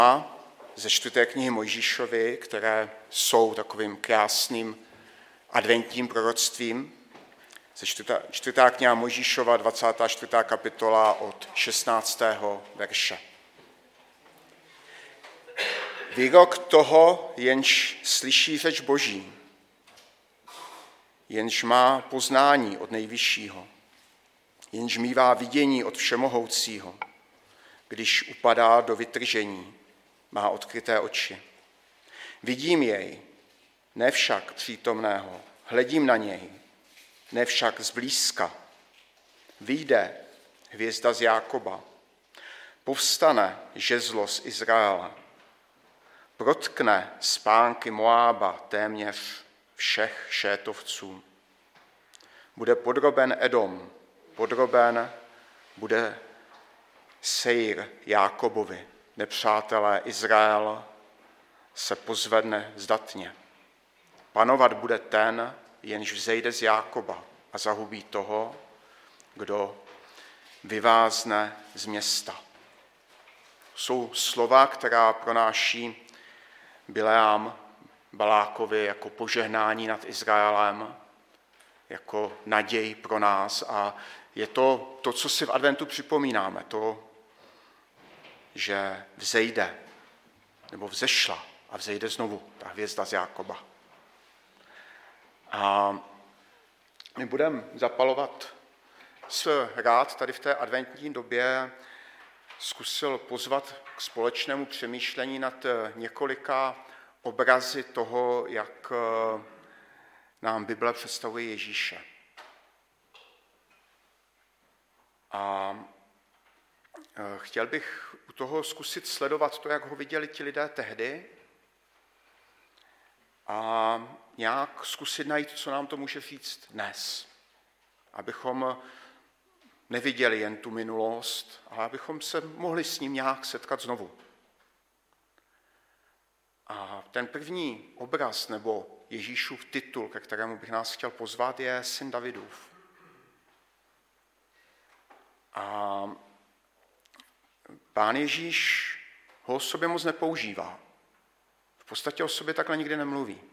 ze 4. knihy Mojžíšovy, které jsou takovým krásným adventním proroctvím. Ze 4. kniha Mojžíšova, 24. kapitola od 16. verše. Výrok toho, jenž slyší řeč Boží, jenž má poznání od Nejvyššího, jenž mívá vidění od Všemohoucího, když upadá do vytržení, má odkryté oči. Vidím jej, ne však přítomného, hledím na něj, ne však zblízka. Vyjde hvězda z Jákoba, povstane žezlo z Izraela, protkne spánky Moába téměř všech šétovců. Bude podroben Edom, podroben bude Seir Jákobovi, nepřátelé Izrael se pozvedne zdatně. Panovat bude ten, jenž vzejde z Jákoba a zahubí toho, kdo vyvázne z města. Jsou slova, která pronáší Bileám Balákovi jako požehnání nad Izraelem, jako naději pro nás. A je to, co si v adventu připomínáme, to, že vzejde, nebo vzešla a vzejde znovu ta hvězda z Jákoba. A my budeme zapalovat rád tady v té adventní době zkusil pozvat k společnému přemýšlení nad několika obrazy toho, jak nám Bible představuje Ježíše. A chtěl bych u toho zkusit sledovat to, jak ho viděli ti lidé tehdy a nějak zkusit najít, co nám to může říct dnes. Abychom neviděli jen tu minulost, ale abychom se mohli s ním nějak setkat znovu. A ten první obraz nebo Ježíšův titul, ke kterému bych nás chtěl pozvat, je Syn Davidův. A Pán Ježíš ho o sobě moc nepoužívá. V podstatě o sobě takhle nikdy nemluví.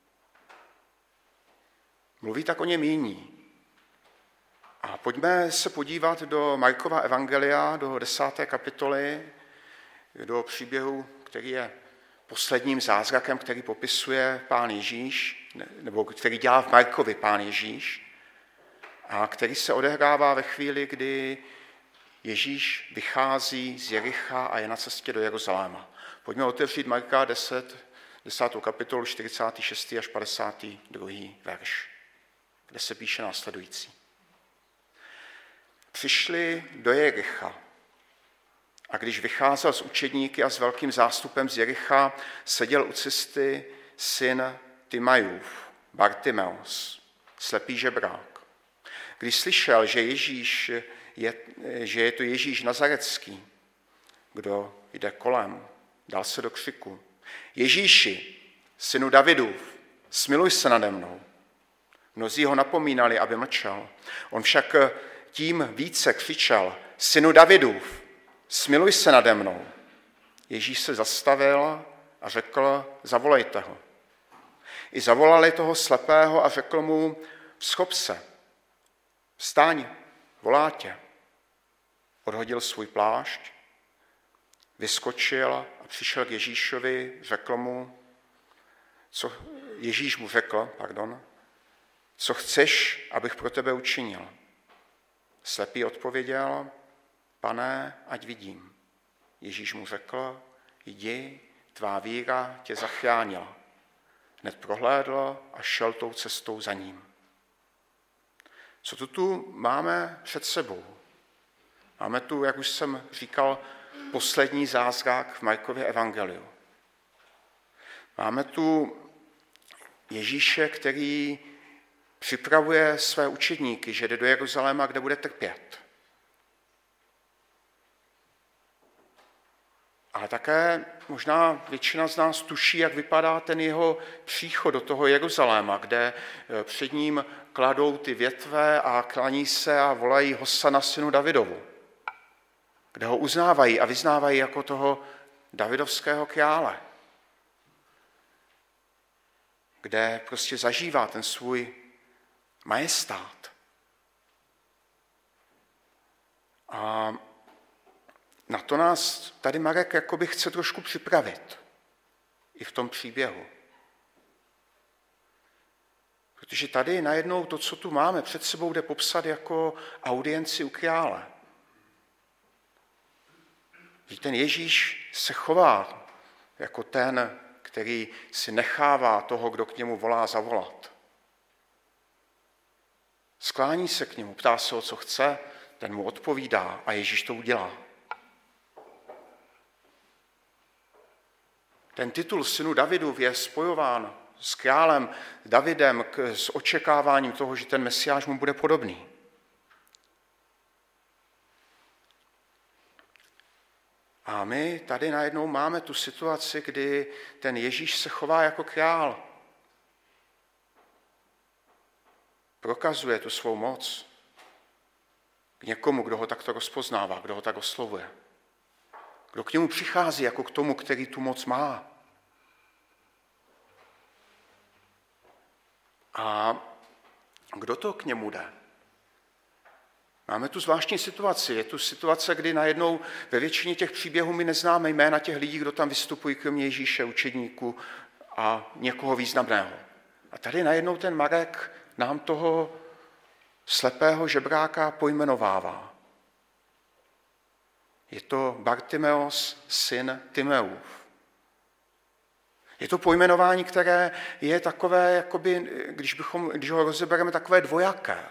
Mluví tak o něm jiní. A pojďme se podívat do Markova evangelia, do 10. kapitoly, do příběhu, který je posledním zázrakem, který popisuje Pán Ježíš, nebo který dělá v Markovi Pán Ježíš, a který se odehrává ve chvíli, kdy Ježíš vychází z Jericha a je na cestě do Jeruzaléma. Pojďme otevřít Marka 10. kapitolu, 46. až 52. verš, kde se píše následující. Přišli do Jericha a když vycházel s učedníky a s velkým zástupem z Jericha, seděl u cesty syn Timajův, Bartimeus, slepý žebrák. Když slyšel, že je to Ježíš Nazarecký, kdo jde kolem, dal se do křiku. Ježíši, synu Davidův, smiluj se nade mnou. Mnozí ho napomínali, aby mlčel. On však tím více křičel, synu Davidův, smiluj se nade mnou. Ježíš se zastavil a řekl, zavolejte ho. I zavolali toho slepého a řekl mu, schop se, vstaň, volá tě. Odhodil svůj plášť, vyskočil a přišel k Ježíšovi, Ježíš mu řekl, co chceš, abych pro tebe učinil? Slepý odpověděl, Pane, ať vidím. Ježíš mu řekl, jdi, tvá víra tě zachránila. Hned prohlédl a šel tou cestou za ním. Co tu máme před sebou? Máme tu, jak už jsem říkal, poslední zázrak v Markově evangeliu. Máme tu Ježíše, který připravuje své učedníky, že jde do Jeruzaléma, kde bude trpět. Ale také možná většina z nás tuší, jak vypadá ten jeho příchod do toho Jeruzaléma, kde před ním kladou ty větve a klaní se a volají Hosana synu Davidovu. Kde ho uznávají a vyznávají jako toho davidovského krále, kde prostě zažívá ten svůj majestát. A na to nás tady Marek jakoby chce trošku připravit i v tom příběhu. Protože tady najednou to, co tu máme před sebou, jde popsat jako audienci u krále. Že ten Ježíš se chová jako ten, který si nechává toho, kdo k němu volá, zavolat. Sklání se k němu, ptá se ho, co chce, ten mu odpovídá a Ježíš to udělá. Ten titul synu Davidův je spojován s králem Davidem s očekáváním toho, že ten Mesiáš mu bude podobný. A my tady najednou máme tu situaci, kdy ten Ježíš se chová jako král. Prokazuje tu svou moc k někomu, kdo ho takto rozpoznává, kdo ho tak oslovuje. Kdo k němu přichází jako k tomu, který tu moc má. A kdo to k němu jde? Máme tu zvláštní situaci. Je tu situace, kdy najednou ve většině těch příběhů my neznáme jména těch lidí, kdo tam vystupují kromě Ježíše, učedníků a někoho významného. A tady najednou ten Marek nám toho slepého žebráka pojmenovává. Je to Bartimeos, syn Timeův. Je to pojmenování, které je takové, jakoby, když ho rozebereme, takové dvojaké.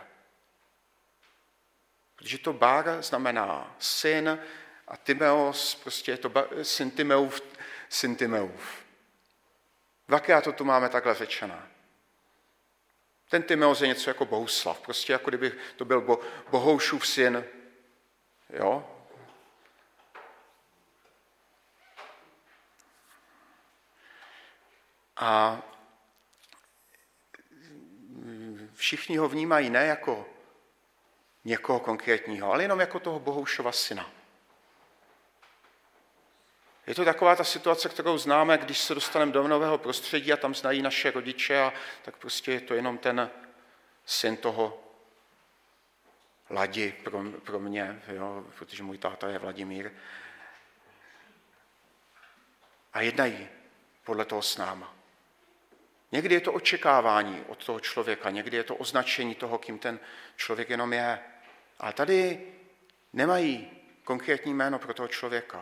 Protože to Bar znamená syn a Timeos, prostě je to syn Timeův, syn Timeův. Dvakrát to tu máme takhle řečené. Ten Timeos je něco jako Bohuslav, prostě jako kdyby to byl Bohoušův syn. Jo? A všichni ho vnímají ne jako někoho konkrétního, ale jenom jako toho Bohoušova syna. Je to taková ta situace, kterou známe, když se dostaneme do nového prostředí a tam znají naše rodiče, a tak prostě je to jenom ten syn toho Ladi pro mě, jo, protože můj táta je Vladimír. A jednají podle toho s náma. Někdy je to očekávání od toho člověka, někdy je to označení toho, kým ten člověk jenom je. Ale tady nemají konkrétní jméno pro toho člověka.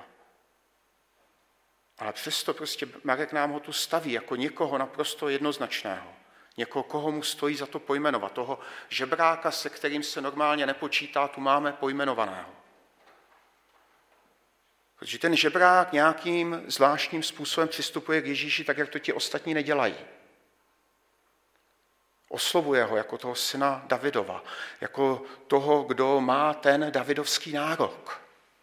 Ale přesto prostě Marek nám ho tu staví jako někoho naprosto jednoznačného. Někoho, koho mu stojí za to pojmenovat. Toho žebráka, se kterým se normálně nepočítá, tu máme pojmenovaného. Protože ten žebrák nějakým zvláštním způsobem přistupuje k Ježíši, tak jak to ti ostatní nedělají. Oslovuje ho jako toho syna Davidova, jako toho, kdo má ten davidovský nárok.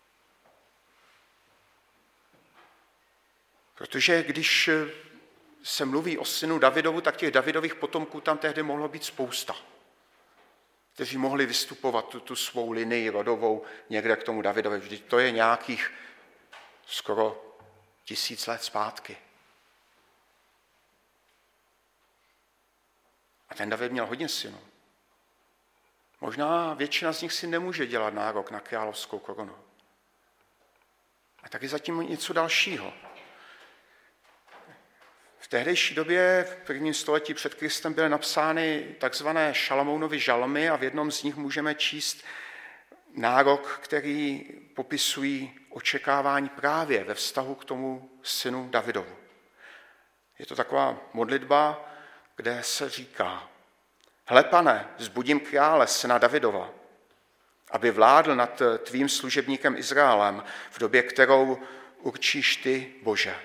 Protože když se mluví o synu Davidovu, tak těch Davidových potomků tam tehdy mohlo být spousta, kteří mohli vystupovat tu svou linii rodovou někde k tomu Davidovi. Vždyť to je nějakých skoro 1000 let zpátky. A ten David měl hodně synů. Možná většina z nich si nemůže dělat nárok na královskou korunu. A taky zatím něco dalšího. V tehdejší době, v prvním století před Kristem, byly napsány takzvané Šalamounovy žalmy a v jednom z nich můžeme číst nárok, který popisují očekávání právě ve vztahu k tomu synu Davidovu. Je to taková modlitba, kde se říká: Hle, Pane, vzbudím krále, syna Davidova, aby vládl nad tvým služebníkem Izraelem v době, kterou určíš ty, Bože.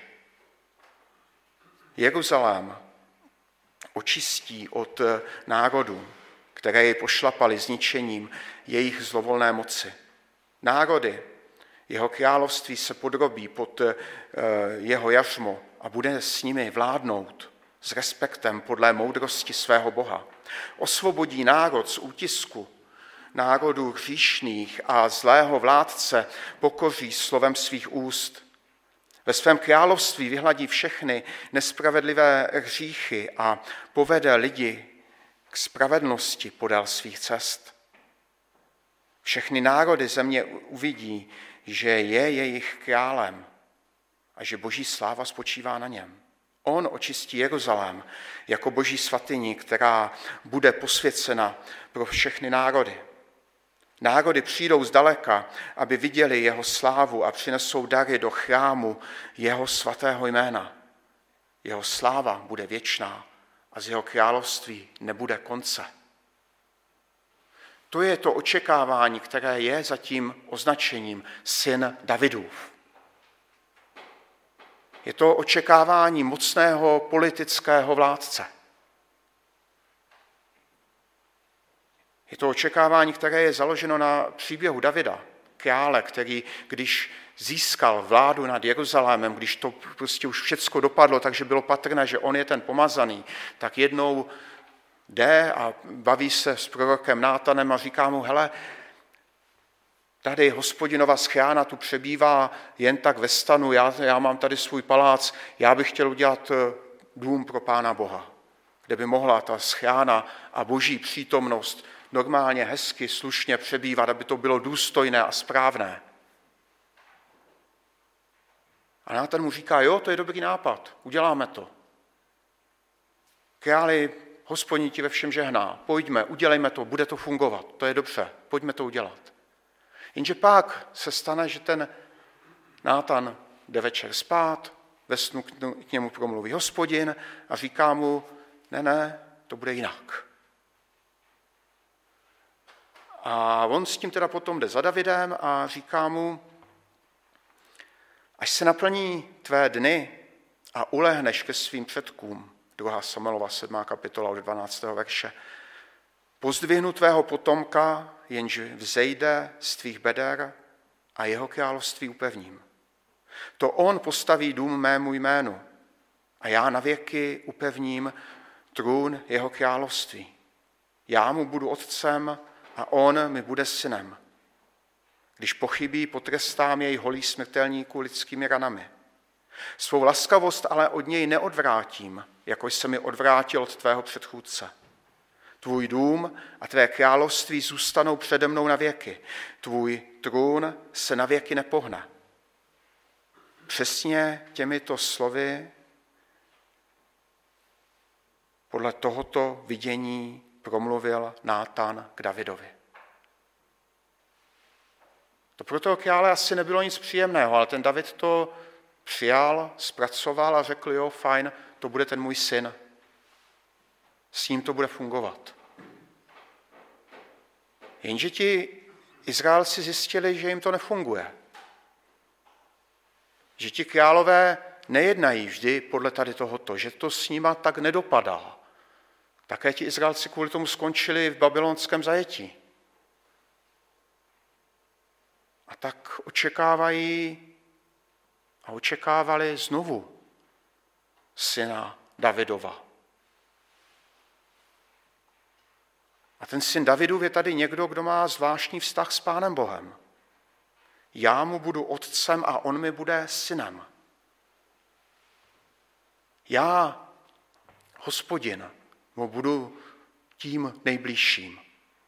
Jeruzalém očistí od národů, které jej pošlapali zničením jejich zlovolné moci. Národy, jeho království se podrobí pod jeho jařmo a bude s nimi vládnout s respektem podle moudrosti svého Boha. Osvobodí národ z útisku národů hříšných a zlého vládce pokoří slovem svých úst. Ve svém království vyhladí všechny nespravedlivé hříchy a povede lidi k spravedlnosti podél svých cest. Všechny národy země uvidí, že je jejich králem a že boží sláva spočívá na něm. On očistí Jeruzalém jako boží svatyni, která bude posvěcena pro všechny národy. Národy přijdou zdaleka, aby viděli jeho slávu a přinesou dary do chrámu jeho svatého jména. Jeho sláva bude věčná a z jeho království nebude konce. To je to očekávání, které je za tím označením syn Davidův. Je to očekávání mocného politického vládce. Je to očekávání, které je založeno na příběhu Davida, krále, který, když získal vládu nad Jeruzalémem, když to prostě už všecko dopadlo, takže bylo patrné, že on je ten pomazaný, tak jednou jde a baví se s prorokem Nátanem a říká mu, hele, tady Hospodinova schrána tu přebývá jen tak ve stanu, já mám tady svůj palác, já bych chtěl udělat dům pro Pána Boha, kde by mohla ta schrána a boží přítomnost normálně, hezky, slušně přebývat, aby to bylo důstojné a správné. A Nátan mu říká, jo, to je dobrý nápad, uděláme to. Králi, Hospodin ti ve všem žehná, pojďme, udělejme to, bude to fungovat, to je dobře, pojďme to udělat. Jenže pak se stane, že ten Nátan jde večer spát, ve snu k němu promluví Hospodin a říká mu, ne, to bude jinak. A on s tím teda potom jde za Davidem a říká mu, až se naplní tvé dny a ulehneš ke svým předkům, 2. Samuelova 7. kapitola od 12. verše, pozdvihnu tvého potomka, jenž vzejde z tvých beder a jeho království upevním. To on postaví dům mému jménu a já navěky upevním trůn jeho království. Já mu budu otcem a on mi bude synem. Když pochybí, potrestám jej holí smrtelníků lidskými ranami. Svou laskavost ale od něj neodvrátím, jako jsem ji odvrátil od tvého předchůdce. Tvůj dům a tvé království zůstanou přede mnou na věky. Tvůj trůn se na věky nepohne. Přesně těmito slovy podle tohoto vidění promluvil Nátan k Davidovi. To pro toho krále asi nebylo nic příjemného, ale ten David to přijal, zpracoval a řekl, jo, fajn, to bude ten můj syn. S ním to bude fungovat. Jenže ti Izraelci zjistili, že jim to nefunguje. Že ti králové nejednají vždy podle tady tohoto, že to s nima tak nedopadá. Také ti Izraelci kvůli tomu skončili v babylonském zajetí. A tak očekávali znovu syna Davidova. A ten syn Davidův je tady někdo, kdo má zvláštní vztah s Pánem Bohem. Já mu budu otcem a on mi bude synem. Já, Hospodin, mu budu tím nejbližším.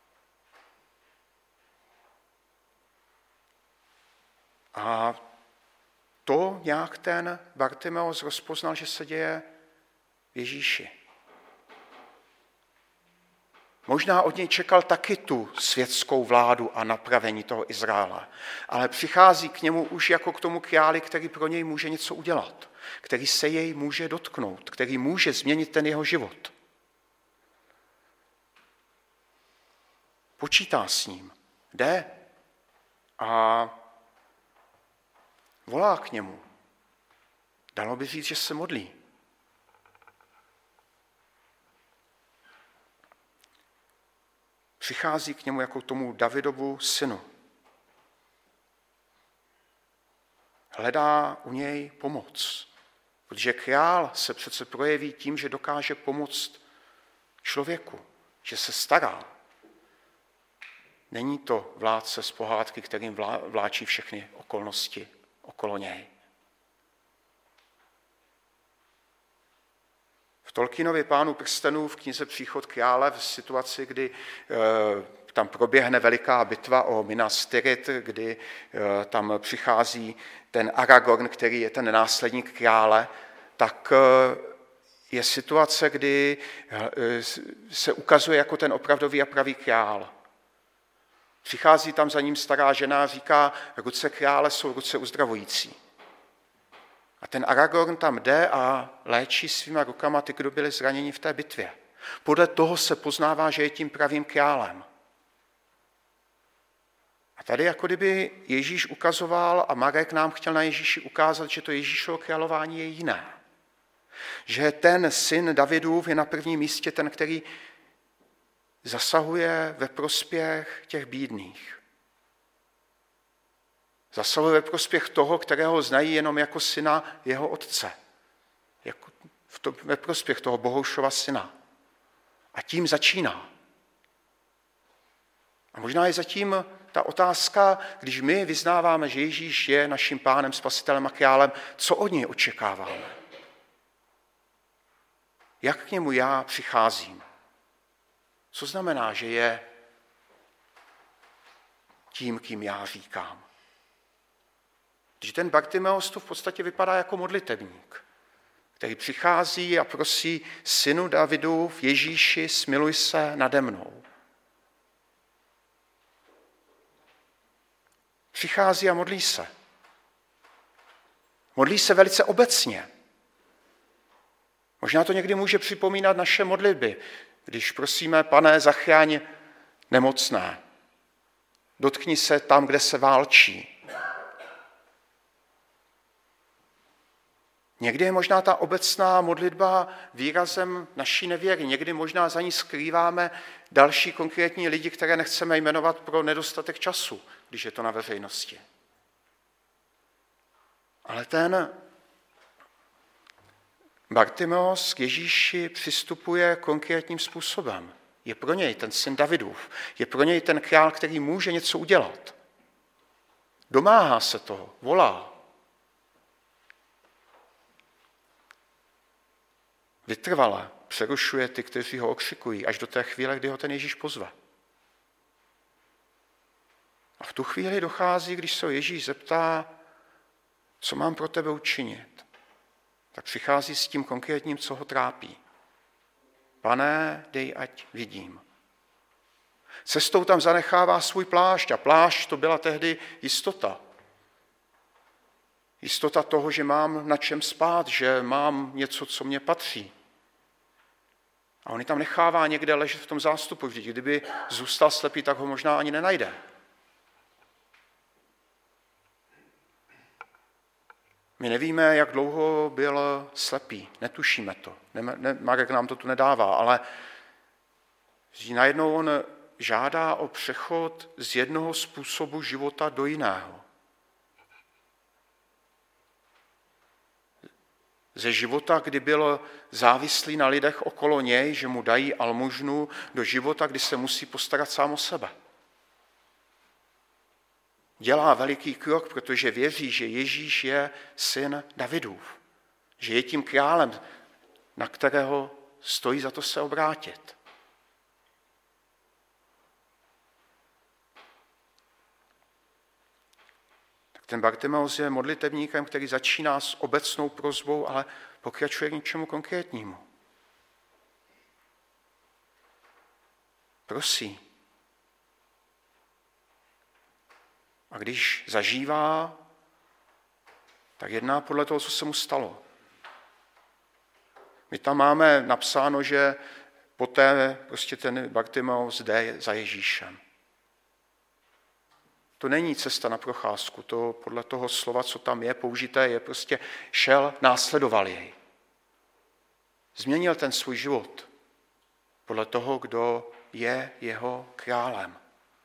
A to nějak ten Bartimeus rozpoznal, že se děje v Ježíši. Možná od něj čekal taky tu světskou vládu a napravení toho Izraele, ale přichází k němu už jako k tomu králi, který pro něj může něco udělat, který se jej může dotknout, který může změnit ten jeho život. Počítá s ním, jde a volá k němu. Dalo by říct, že se modlí. Přichází k němu jako k tomu Davidovu synu. Hledá u něj pomoc, protože král se přece projeví tím, že dokáže pomoct člověku, že se stará. Není to vládce z pohádky, kterým vláčí všechny okolnosti okolo něj. V Tolkienově Pánu prstenů v knize Příchod krále v situaci, kdy tam proběhne veliká bitva o Minas Tirith, kdy tam přichází ten Aragorn, který je ten následník krále, tak je situace, kdy se ukazuje jako ten opravdový a pravý král. Přichází tam za ním stará žena a říká, ruce krále jsou ruce uzdravující. A ten Aragorn tam jde a léčí svýma rukama ty, kdo byli zraněni v té bitvě. Podle toho se poznává, že je tím pravým králem. A tady jako kdyby Ježíš ukazoval a Marek nám chtěl na Ježíši ukázat, že to Ježíšovo králování je jiné. Že ten syn Davidův je na prvním místě ten, který zasahuje ve prospěch těch bídných. Zasahuje ve prospěch toho, kterého znají jenom jako syna jeho otce. Ve prospěch toho Bohoušova syna. A tím začíná. A možná je zatím ta otázka, když my vyznáváme, že Ježíš je naším pánem, spasitelem a králem, co od něj očekáváme? Jak k němu já přicházím? Co znamená, že je tím, kým já říkám? Když ten Bartimeus to v podstatě vypadá jako modlitebník, který přichází a prosí synu Davidův, Ježíši, smiluj se nade mnou. Přichází a modlí se. Modlí se velice obecně. Možná to někdy může připomínat naše modlitby, když prosíme, Pane, zachraň nemocné. Dotkni se tam, kde se válčí. Někdy je možná ta obecná modlitba výrazem naší nevěry. Někdy možná za ní skrýváme další konkrétní lidi, které nechceme jmenovat pro nedostatek času, když je to na veřejnosti. Ale ten Bartimeus k Ježíši přistupuje konkrétním způsobem. Je pro něj ten syn Davidův. Je pro něj ten král, který může něco udělat. Domáhá se toho, volá. Vytrvale přerušuje ty, kteří ho okřikují, až do té chvíle, kdy ho ten Ježíš pozve. A v tu chvíli dochází, když se Ježíš zeptá, co mám pro tebe učinit, tak přichází s tím konkrétním, co ho trápí. Pane, dej, ať vidím. Cestou tam zanechává svůj plášť a plášť to byla tehdy jistota. Jistota toho, že mám na čem spát, že mám něco, co mě patří. A on ji tam nechává někde ležet v tom zástupu. Vždyť kdyby zůstal slepý, tak ho možná ani nenajde. My nevíme, jak dlouho byl slepý, netušíme to. Marek nám to tu nedává, ale najednou on žádá o přechod z jednoho způsobu života do jiného. Ze života, kdy byl závislý na lidech okolo něj, že mu dají almužnu, do života, kdy se musí postarat sám o sebe. Dělá veliký krok, protože věří, že Ježíš je syn Davidův. Že je tím králem, na kterého stojí za to se obrátit. Ten Bartimeus je modlitebníkem, který začíná s obecnou prosbou, ale pokračuje k něčemu konkrétnímu. Prosí. A když zažívá, tak jedná podle toho, co se mu stalo. My tam máme napsáno, že poté prostě ten Bartimeus jde za Ježíšem. To není cesta na procházku, to podle toho slova, co tam je použité, je prostě šel, následoval jej. Změnil ten svůj život podle toho, kdo je jeho králem.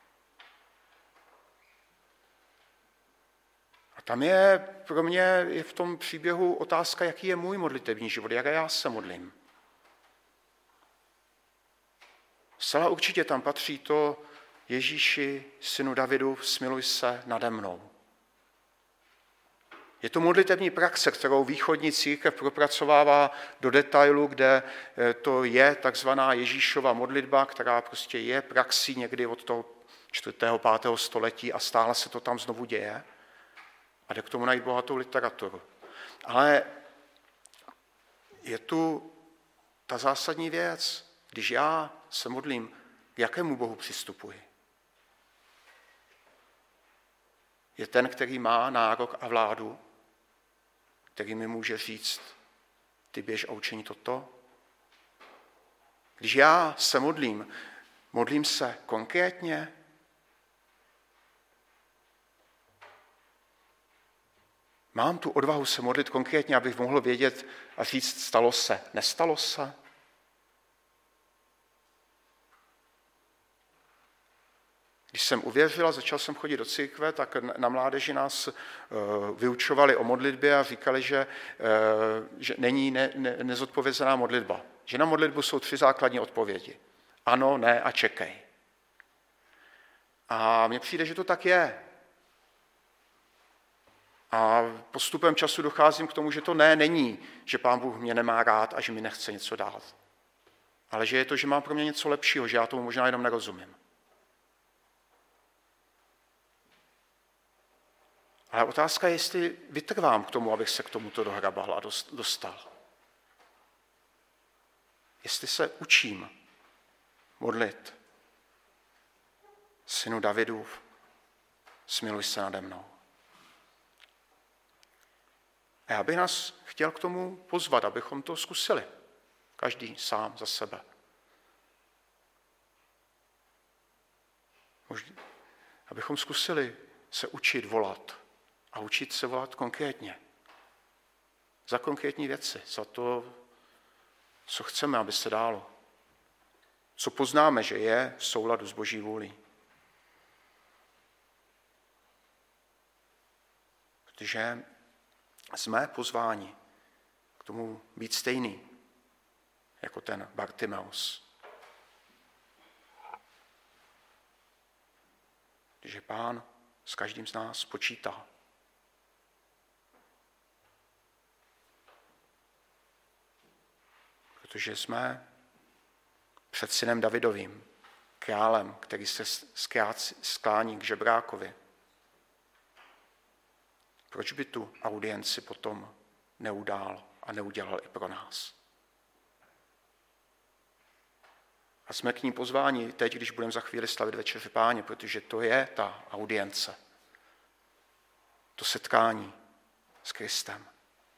A tam je pro mě je v tom příběhu otázka, jaký je můj modlitevní život, jak já se modlím. Zcela určitě tam patří to, Ježíši, synu Davidův, smiluj se nade mnou. Je to modlitevní praxe, kterou východní církev propracovává do detailu, kde to je takzvaná Ježíšova modlitba, která prostě je praxí někdy od toho 4. 5. století a stále se to tam znovu děje. A jde k tomu najít bohatou literaturu. Ale je tu ta zásadní věc. Když já se modlím, k jakému Bohu přistupuji? Je ten, který má nárok a vládu, který mi může říct, ty běž a učiň toto? Když já se modlím se konkrétně? Mám tu odvahu se modlit konkrétně, abych mohl vědět a říct, stalo se, nestalo se? Když jsem uvěřil a začal jsem chodit do církve, tak na mládeži nás vyučovali o modlitbě a říkali, že není nezodpovězená modlitba. Že na modlitbu jsou 3 základní odpovědi. Ano, ne a čekej. A mně přijde, že to tak je. A postupem času docházím k tomu, že to není, že Pán Bůh mě nemá rád a že mi nechce něco dát. Ale že je to, že má pro mě něco lepšího, že já tomu možná jenom nerozumím. Ale otázka je, jestli vytrvám k tomu, abych se k tomuto dohrabal a dostal. Jestli se učím modlit Synu Davidův, smiluj se nade mnou. A já bych nás chtěl k tomu pozvat, abychom to zkusili. Každý sám za sebe. Možná, abychom zkusili se učit volat. A učit se volat konkrétně. Za konkrétní věci. Za to, co chceme, aby se dálo. Co poznáme, že je v souladu s Boží vůlí. Protože jsme pozváni k tomu být stejný, jako ten Bartimeus. Protože Pán s každým z nás počítá. Protože jsme před synem Davidovým, králem, který se sklání k žebrákovi. Proč by tu audienci potom neudál a neudělal i pro nás? A jsme k ní pozváni teď, když budeme za chvíli slavit Večeři Páně, protože to je ta audience, to setkání s Kristem.